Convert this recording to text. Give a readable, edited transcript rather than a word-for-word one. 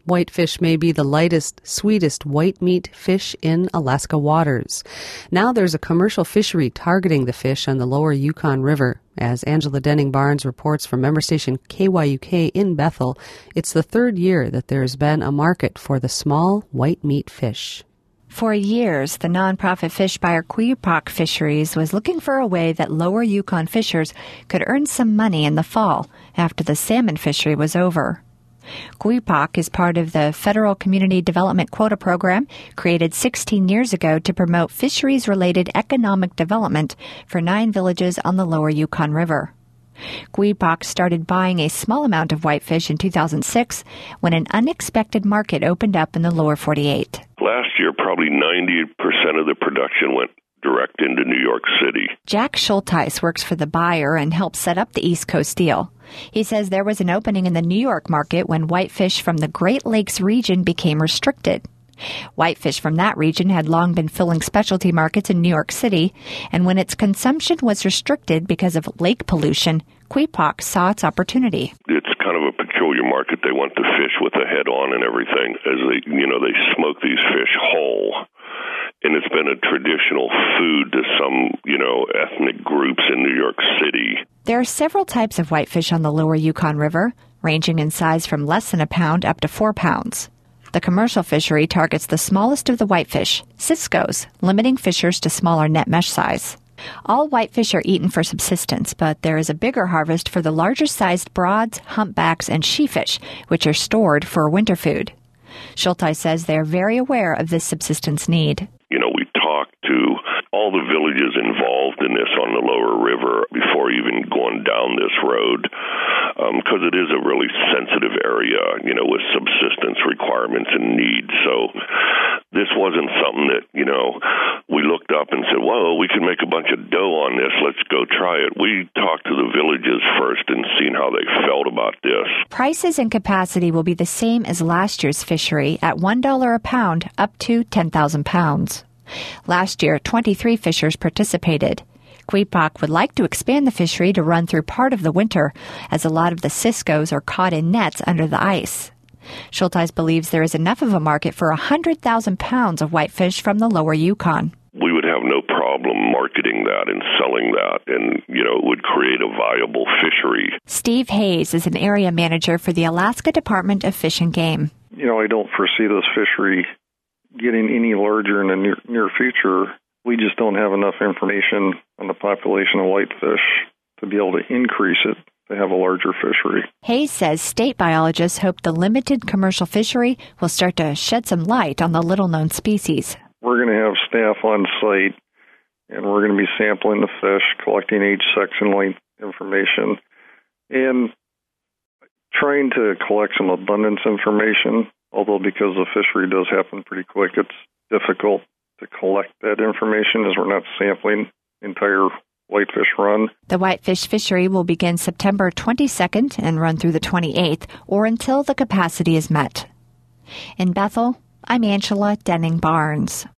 Whitefish may be the lightest, sweetest white meat fish in Alaska waters. Now there's a commercial fishery targeting the fish on the lower Yukon River. As Angela Denning-Barnes reports from member station KYUK in Bethel, it's the third year that there's been a market for the small white meat fish. For years, the nonprofit fish buyer Queepaug Fisheries was looking for a way that lower Yukon fishers could earn some money in the fall after the salmon fishery was over. Queepaug is part of the Federal Community Development Quota Program, created 16 years ago to promote fisheries-related economic development for 9 villages on the lower Yukon River. Queepaug started buying a small amount of whitefish in 2006 when an unexpected market opened up in the lower 48. Last year, probably 90% of the production went direct into New York City. Jack Schulteis works for the buyer and helped set up the East Coast deal. He says there was an opening in the New York market when whitefish from the Great Lakes region became restricted. Whitefish from that region had long been filling specialty markets in New York City, and when its consumption was restricted because of lake pollution, Queepaug saw its opportunity. It's kind of a peculiar market. They want the fish with the head on and everything, as they smoke these fish whole. And it's been a traditional food to some, ethnic groups in New York City. There are several types of whitefish on the lower Yukon River, ranging in size from less than a pound up to 4 pounds. The commercial fishery targets the smallest of the whitefish, ciscos, limiting fishers to smaller net mesh size. All whitefish are eaten for subsistence, but there is a bigger harvest for the larger-sized broads, humpbacks, and sheefish, which are stored for winter food. Schulteis says they are very aware of this subsistence need. We talked to all the villages involved in this on the lower river before even going down this road, because it is a really sensitive area, with subsistence requirements and needs. So this wasn't something that, we looked up and said, well, we can make a bunch of dough on this. Let's go try it. We talked to the villages first and seen how they felt about this. Prices and capacity will be the same as last year's fishery at $1 a pound up to 10,000 pounds. Last year, 23 fishers participated. Queepaug would like to expand the fishery to run through part of the winter, as a lot of the ciscos are caught in nets under the ice. Schulteis believes there is enough of a market for 100,000 pounds of whitefish from the lower Yukon. We would have no problem marketing that and selling that, and, it would create a viable fishery. Steve Hayes is an area manager for the Alaska Department of Fish and Game. I don't foresee this fishery getting any larger in the near future. We just don't have enough information on the population of whitefish to be able to increase it to have a larger fishery. Hayes says state biologists hope the limited commercial fishery will start to shed some light on the little-known species. We're going to have staff on site, and we're going to be sampling the fish, collecting age, sex, and length information, and trying to collect some abundance information. Although because the fishery does happen pretty quick, it's difficult to collect that information as we're not sampling entire whitefish run. The whitefish fishery will begin September 22nd and run through the 28th, or until the capacity is met. In Bethel, I'm Angela Denning-Barnes.